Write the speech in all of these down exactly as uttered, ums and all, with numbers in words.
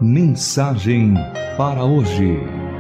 Mensagem para hoje.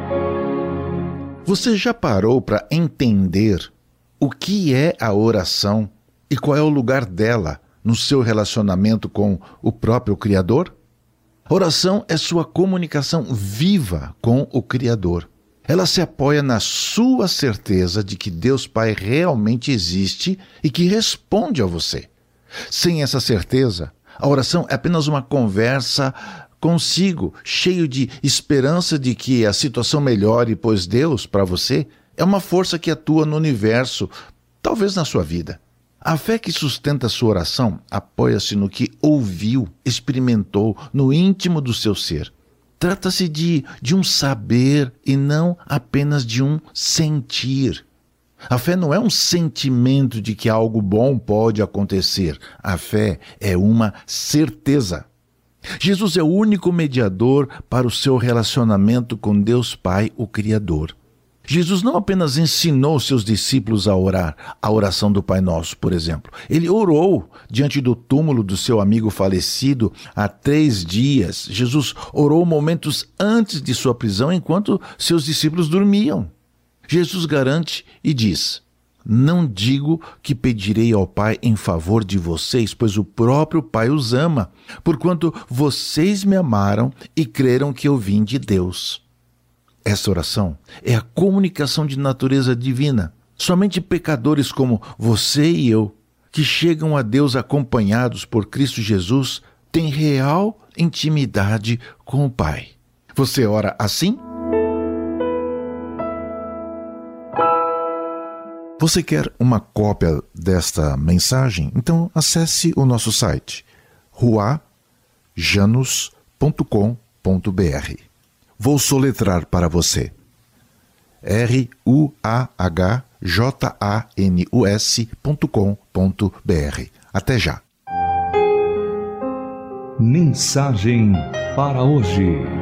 Você já parou para entender o que é a oração e qual é o lugar dela no seu relacionamento com o próprio Criador? A oração é sua comunicação viva com o Criador. Ela se apoia na sua certeza de que Deus Pai realmente existe e que responde a você. Sem essa certeza, a oração é apenas uma conversa consigo, cheio de esperança de que a situação melhore, pois Deus, para você, é uma força que atua no universo, talvez na sua vida. A fé que sustenta a sua oração apoia-se no que ouviu, experimentou no íntimo do seu ser. Trata-se de, de um saber e não apenas de um sentir. A fé não é um sentimento de que algo bom pode acontecer. A fé é uma certeza. Jesus é o único mediador para o seu relacionamento com Deus Pai, o Criador. Jesus não apenas ensinou seus discípulos a orar, a oração do Pai Nosso, por exemplo. Ele orou diante do túmulo do seu amigo falecido há três dias. Jesus orou momentos antes de sua prisão, enquanto seus discípulos dormiam. Jesus garante e diz: não digo que pedirei ao Pai em favor de vocês, pois o próprio Pai os ama, porquanto vocês me amaram e creram que eu vim de Deus. Essa oração é a comunicação de natureza divina. Somente pecadores como você e eu, que chegam a Deus acompanhados por Cristo Jesus, têm real intimidade com o Pai. Você ora assim? Você quer uma cópia desta mensagem? Então acesse o nosso site rua janus ponto com ponto b r. Vou soletrar para você. R U A H J A N U S ponto com ponto b r. Até já. Mensagem para hoje.